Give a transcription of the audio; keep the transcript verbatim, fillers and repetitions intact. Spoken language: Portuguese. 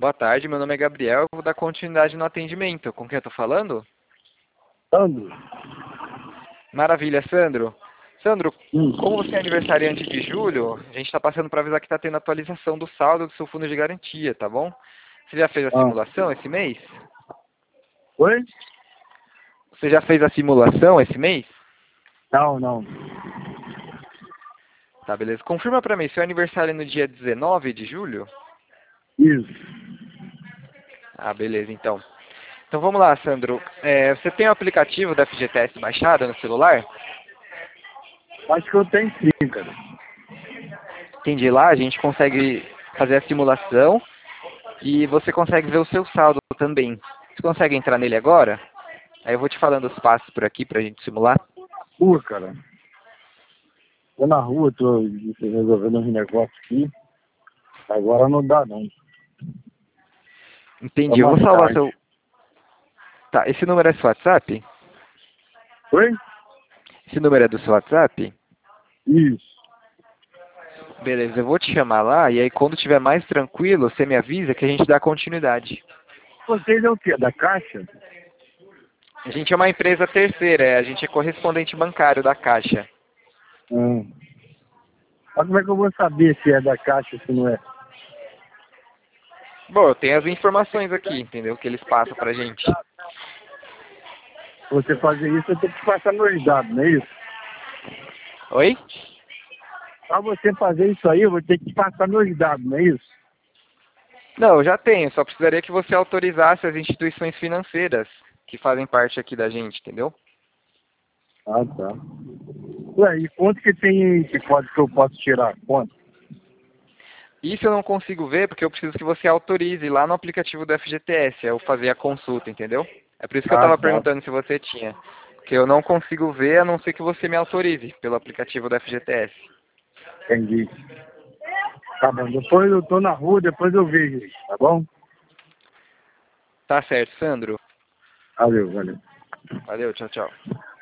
Boa tarde, meu nome é Gabriel, eu vou dar continuidade no atendimento. Com quem eu estou falando? Sandro. Maravilha, Sandro. Sandro, Hum. como você é aniversariante de julho, a gente está passando para avisar que está tendo atualização do saldo do seu fundo de garantia, tá bom? Você já fez a Ah. simulação esse mês? Oi? Você já fez a simulação esse mês? Não, não. Tá, beleza. Confirma para mim, seu aniversário é no dia dezenove de julho? Isso. Ah, beleza, então. Então vamos lá, Sandro. É, você tem o aplicativo da F G T S baixado no celular? Acho que eu tenho sim, cara. Entendi. Lá a gente consegue fazer a simulação e você consegue ver o seu saldo também. Você consegue entrar nele agora? Aí eu vou te falando os passos por aqui pra gente simular. Rua, cara. Tô na rua, tô resolvendo uns negócios aqui. Agora não dá, não. Entendi. É Eu vou mais salvar tarde. seu... Tá, esse número é seu WhatsApp? Oi? Esse número é do seu WhatsApp? Isso. Beleza, eu vou te chamar lá e aí quando tiver mais tranquilo, você me avisa que a gente dá continuidade. Vocês é o quê? Da Caixa? A gente é uma empresa terceira, é, a gente é correspondente bancário da Caixa. Hum. Mas como é que eu vou saber se é da Caixa ou se não é? Bom, eu tenho as informações aqui, entendeu? Que eles passam pra gente. Se você fazer isso, eu tenho que passar meus dados, não é isso? Oi? Pra você fazer isso aí, eu vou ter que passar meus dados, não é isso? Não, eu já tenho, só precisaria que você autorizasse as instituições financeiras que fazem parte aqui da gente, entendeu? Ah, tá. Ué, e quanto que tem que pode que eu posso tirar? Quanto? Isso eu não consigo ver porque eu preciso que você autorize lá no aplicativo do F G T S, eu fazer a consulta, entendeu? É por isso que eu Ah, estava tá. perguntando se você tinha. Porque eu não consigo ver a não ser que você me autorize pelo aplicativo do F G T S. Entendi. Tá bom, depois eu tô na rua, depois eu vejo isso, tá bom? Tá certo, Sandro. Valeu, valeu. Valeu, tchau, tchau.